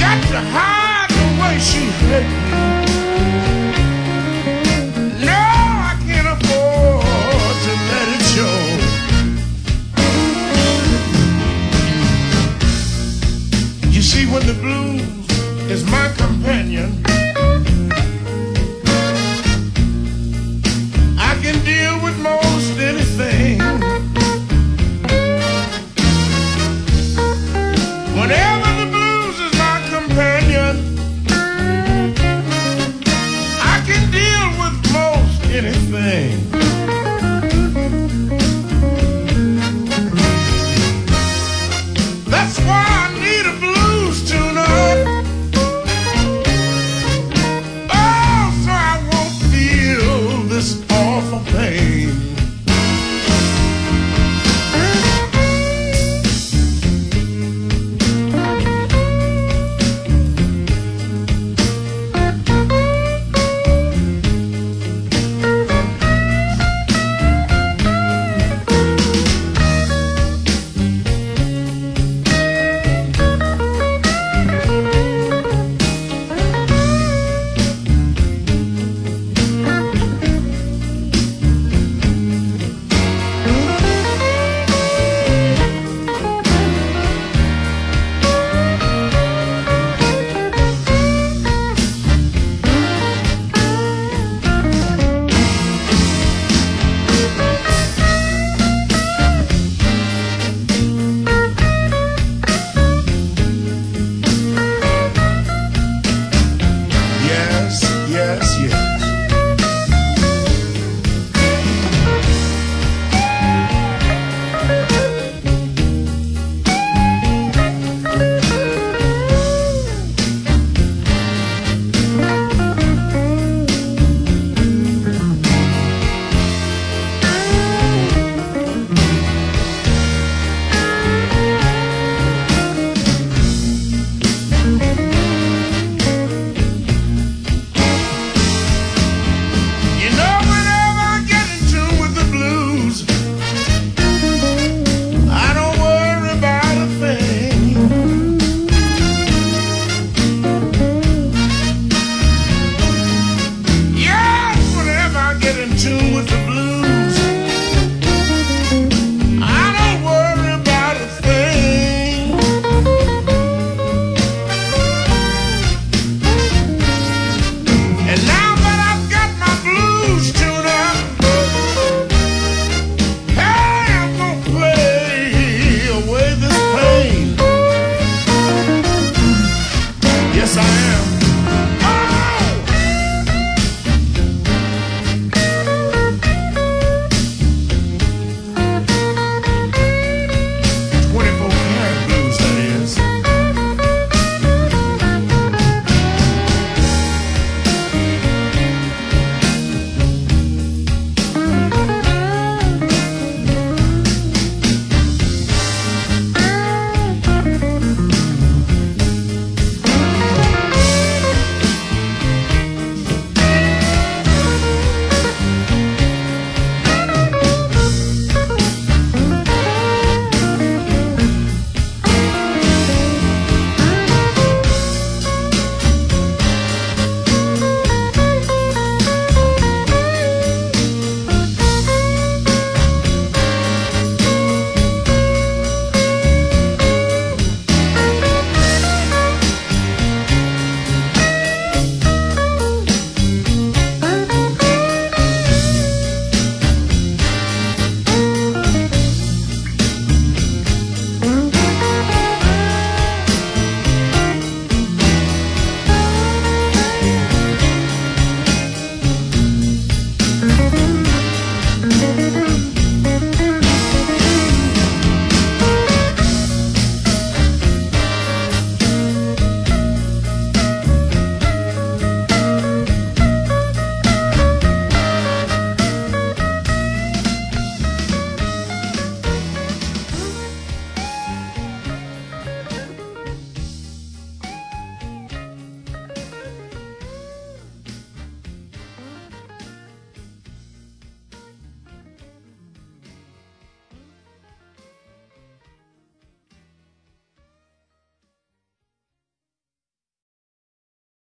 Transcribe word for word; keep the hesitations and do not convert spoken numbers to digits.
got to hide the way she hit me. No, I can't afford to let it show. You see, when the blues is my companion, I can deal with most anything. Whenever the blues is my companion, I can deal with most anything. That's why I need a blues tune-up. Oh, so I won't feel this awful pain. Yes, I am.